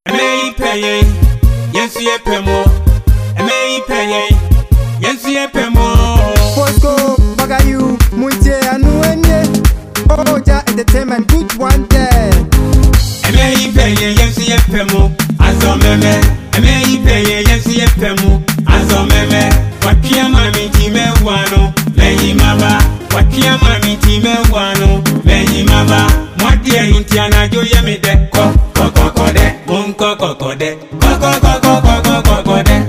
Emei peye, yensu ye pemo. Emei peye, yensu ye pemo. Fosco, Bagayu, Munche, Anuenye. Oja Entertainment, good one day. Emei peye, yensu ye pemo. Azomeme. Emei peye, yensu ye pemo. Azomeme. Wakia mami time wano. Leyi maba. Wakia mami time wano. Leyi maba. Mwadia intiana jo yemide. Kokokode. Kokokode. Kokokode.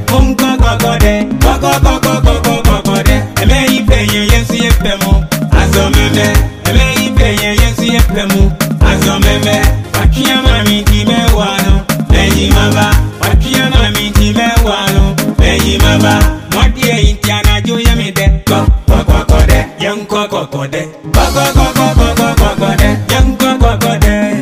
Kokokode. Emei peye, yensu ye pemo. Azomeme. Emei peye, yensu ye pemo. Azomeme. Wakia mami time wano. Leyi maba. Wakia mami time wano. Leyi maba. Mwadia intiana jo yemide. Kokokode. Young kokokode. Kokokode. Young kokokode.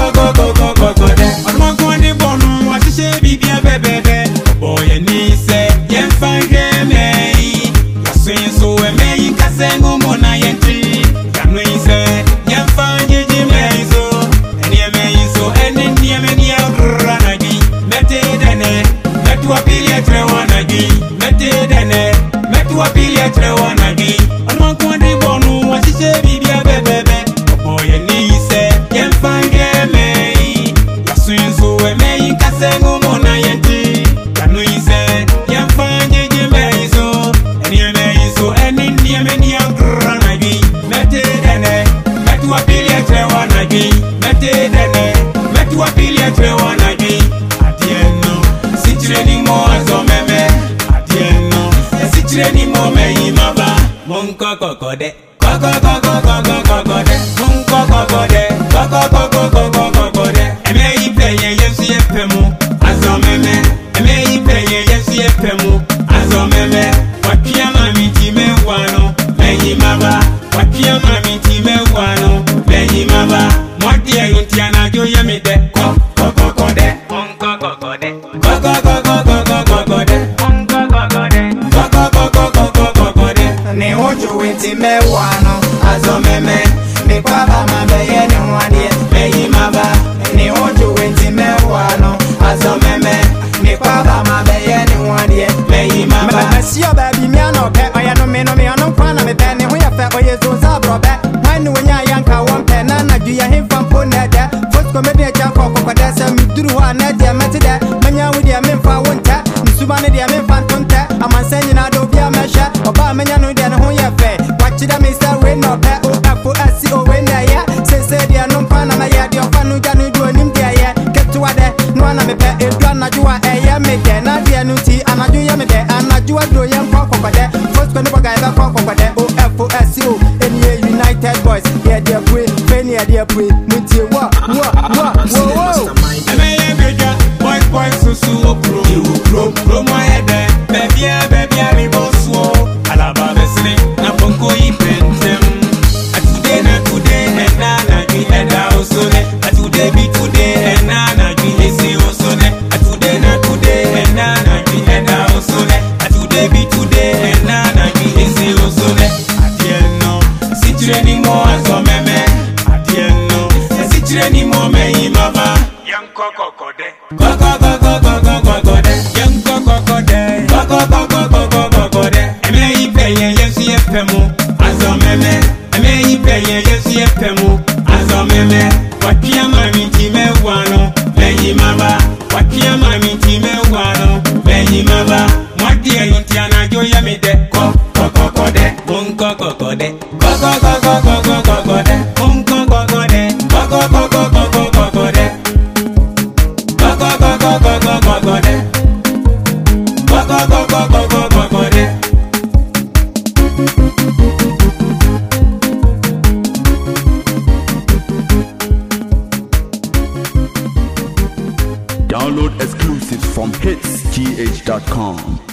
Kokokode. Ọdún kan ní bọ̀nù wọ́n ti ṣe bíbí ẹbẹ̀ bẹ̀bẹ̀. Bọ̀yẹ̀ ní ìṣe yẹn fa ṣẹ́ mẹ́yìn. Yàsùn ìṣó ẹ̀mẹ́yìn kásẹ̀ ń mọ̀ náà yẹn ti. Yànú ìṣe yẹn fa jíjí mẹ́yìn so. Ẹni ẹ̀mẹ́yìn so ẹni ní ẹ̀mẹ́ ní ẹ̀rọ nàgí. Mẹ́tẹ́ dẹ̀nẹ̀ mẹ́tú ọ̀pìlì ẹ̀tẹ̀rẹ̀ wọn nàgí. Mẹ́tẹ́ dẹ̀nẹ̀ mẹ́tú ọ̀pìlì ẹ̀tẹ̀rẹ̀ wọn nàgí. Ọdún kan ní bọ̀nù wọ́n ti ṣe bíbí ẹbẹ̀ bẹ̀bẹ̀. Bọ̀yẹ̀ ní ìṣe yẹn fa ṣẹ́ mẹ́yìn. Yàsùn ìṣó ẹ̀mẹ́yìn kásẹ̀ ń mọ̀ náà yẹn ti. Yànú ìṣe yẹn fa jíjí mẹ́yìn so. Ẹni ẹ̀mẹ́yìn so ẹni ní ẹ̀mẹ́ ní ẹ̀rọ nàgí. Mẹ́tẹ́ dẹ̀nẹ̀ mẹ́tú ọ̀pìlì ẹ̀tẹ̀rẹ̀ wọn nàgí. Mẹ́tẹ́ dẹ̀nẹ̀ mẹ́tú ọ̀pìlì ẹ̀tẹ̀rẹ̀ wọn nàgí. Adìẹ nù síkyerẹ́ ni mo azọ mẹ́mẹ́. Adìẹ nù síkyerẹ́ ni mo mẹ́yìn má bá. Mo ń kọ́ kọ̀kọ̀dẹ́. Kọ́kọ́kọ́kọ́kọ́kọ́dẹ́. Mo ń kọ́ kọ̀kọ̀dẹ́. Kọ́kọ́kọ́kọ́kọ́kọ́dẹ́. Ẹ̀mẹ́yìí pẹ̀yẹ Yẹ́sù yẹ pẹ̀ mu. Azọ mẹ́mẹ́. Ẹ̀mẹ́yìí pẹ̀yẹ Yẹ́sù yẹ pẹ̀ mu. Azọ mẹ́mẹ́. Wàkíyà màmí ti mẹ́wàá nù. Mẹ́yìn má bá. Wàkíyà màmí ti mẹ́wàá nù. Mẹ́yìn má bá. Mọ́dí ẹ̀yìn tí anájọ́ yẹ mi dẹ́. Kọ́kọ́kọ́dẹ́. Mo ń kọ́ kọ̀kọ̀dẹ́. Kọ́kọ́kọ́kọ́kọ́kọ́dẹ́. Mo ń kọ́ kọ̀kọ̀dẹ́. Kọ́kọ́kọ́kọ́kọ́kọ́dẹ́. Ni ojo wenti mewano azomeme mi kwaba mabeye ni wadie meyi maba ni ojo wenti mewano azomeme mi kwaba mabeye ni wadie meyi maba mesio baby mi anope oya no me ano kwana me pe ni ho ya fe oye zo za brobe wanu wonya yanka won pe na na ju ya himfa mpo na de fotko me de ja kokokode se mi duru ho na de meti de manya wudi me mfa wonta nsuba ne de me mfa ntonta amansanyi na do bia mesha oba menya no de ho ya fe wachida me say we no pe o afo asi o we na ya se de no mfa na ya de ofa no ja no do anim de ya ketuwa de no na me pe edu anajuwa eye me de na de no ti anaju ya me de anajuwa do ya mfa kokode fotko ne boga ebe kokode o afo asi o eni United Boys yeah they pray penny they pray mutie wo Emeye beja boys susu opro. Pro mo ede. Baby mi boss wo. Alaba besne na bonko ipentem. Today and na ju eda osone. Today be today and na ju ese osone. Today and na ju eda osone. Today be today and na ju ese osone. Adie no sikyerẹ́ ni mo azọ mẹ́mẹ́. Adie no sikyerẹ́ ni mo mẹ́yìn mama. Young kokokode. Kokokokokokokode. Young kokokode. Kokokokokokokode. Ẹ̀mẹ́yìí pẹ̀yẹ Yẹ́sù yẹ pẹ̀ mu. Azọ mẹ́mẹ́. Ẹ̀mẹ́yìí pẹ̀yẹ Yẹ́sù yẹ pẹ̀ mu. Azọ mẹ́mẹ́. Wàkíyà màmí ti mẹ́wàá nù. Lẹ́yìn má bá. Wàkíyà màmí ti mẹ́wàá nù. Lẹ́yìn má bá. Mọ́dí ẹ̀yìn tí anájọ́ yẹ mi dẹ́. Kokokode. Mo ń kokokode. Kokokokokokokode. Mo ń kokokode. Kokokokokokokode. Download exclusives from hitsgh.com.